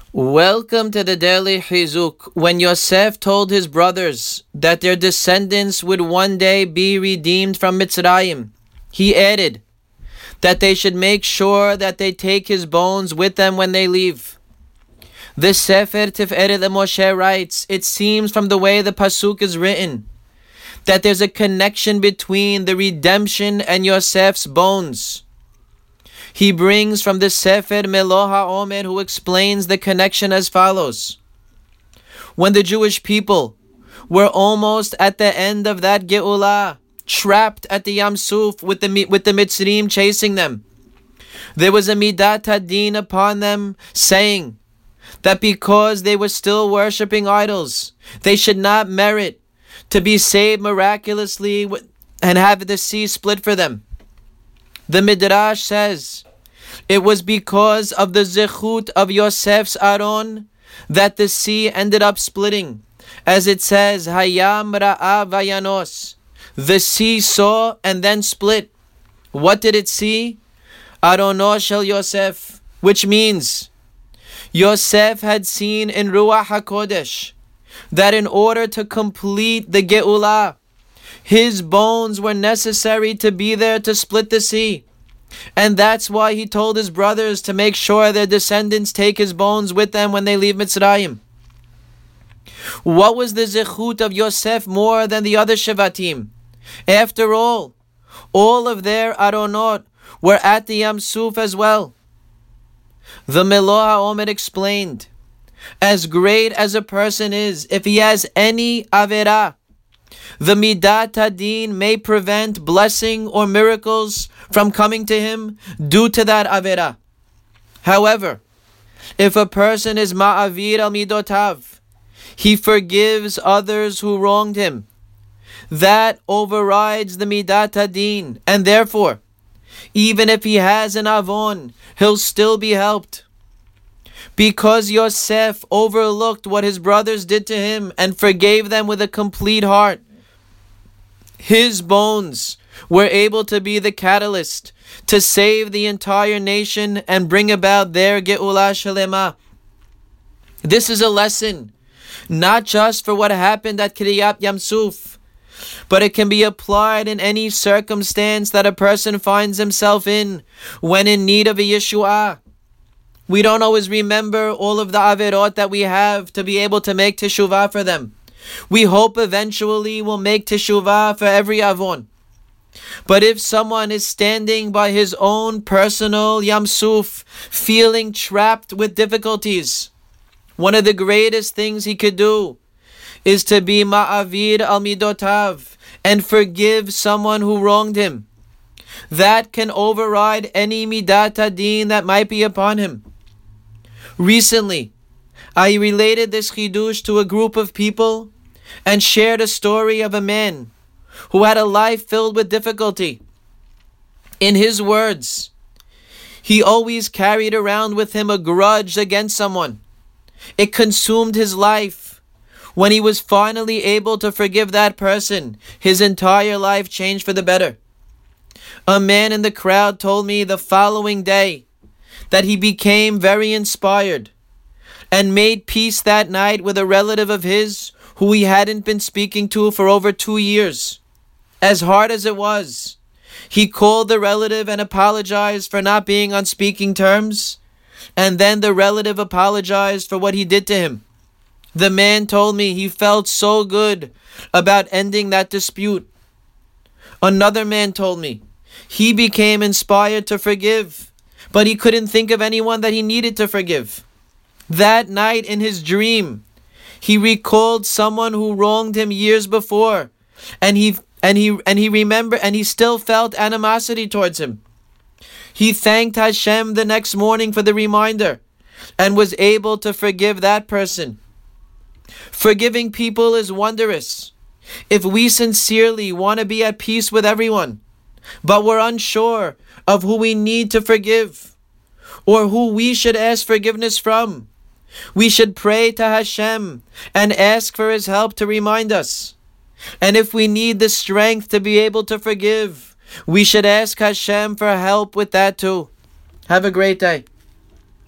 Welcome to the Daily Chizuk. When Yosef told his brothers that their descendants would one day be redeemed from Mitzrayim, he added that they should make sure that they take his bones with them when they leave. The Sefer Tiferet Moshe writes, it seems from the way the Pasuk is written, that there's a connection between the redemption and Yosef's bones. He brings from the Sefer Melo HaOmer, who explains the connection as follows. When the Jewish people were almost at the end of that Geulah, trapped at the Yam Suf with the Mitzrim chasing them, there was a Midat Hadin upon them saying that because they were still worshipping idols, they should not merit to be saved miraculously and have the sea split for them. The Midrash says it was because of the zechut of Yosef's Aron that the sea ended up splitting. As it says, Hayam ra'a vayanos. The sea saw and then split. What did it see? Arono shel Yosef, which means Yosef had seen in Ruach HaKodesh that in order to complete the Geulah, his bones were necessary to be there to split the sea. And that's why he told his brothers to make sure their descendants take his bones with them when they leave Mitzrayim. What was the zechut of Yosef more than the other Shevatim? After all of their Aronot were at the Yam Suf as well. The Melo HaOmer explained, as great as a person is, if he has any Averah, the Midat Hadin may prevent blessing or miracles from coming to him due to that Averah. However, if a person is Ma'avir al Midotav, he forgives others who wronged him. That overrides the Midat Hadin, and therefore, even if he has an Avon, he'll still be helped. Because Yosef overlooked what his brothers did to him and forgave them with a complete heart, his bones were able to be the catalyst to save the entire nation and bring about their Geulah Shalema. This is a lesson, not just for what happened at Kiryat Yam Suf, but it can be applied in any circumstance that a person finds himself in when in need of a Yeshua. We don't always remember all of the Averot that we have to be able to make Teshuvah for them. We hope eventually we'll make Teshuvah for every Avon. But if someone is standing by his own personal Yam Suf, feeling trapped with difficulties, one of the greatest things he could do is to be Ma'avir al Midotav and forgive someone who wronged him. That can override any Midat Hadin that might be upon him. Recently, I related this chidush to a group of people and shared a story of a man who had a life filled with difficulty. In his words, he always carried around with him a grudge against someone. It consumed his life. When he was finally able to forgive that person, his entire life changed for the better. A man in the crowd told me the following day that he became very inspired and made peace that night with a relative of his who he hadn't been speaking to for over 2 years. As hard as it was, he called the relative and apologized for not being on speaking terms, and then the relative apologized for what he did to him. The man told me he felt so good about ending that dispute. Another man told me he became inspired to forgive, but he couldn't think of anyone that he needed to forgive. That night in his dream, he recalled someone who wronged him years before, and he remembered, and he still felt animosity towards him. He thanked Hashem the next morning for the reminder and was able to forgive that person. Forgiving people is wondrous. If we sincerely want to be at peace with everyone, but we're unsure of who we need to forgive or who we should ask forgiveness from, we should pray to Hashem and ask for His help to remind us. And if we need the strength to be able to forgive, we should ask Hashem for help with that too. Have a great day.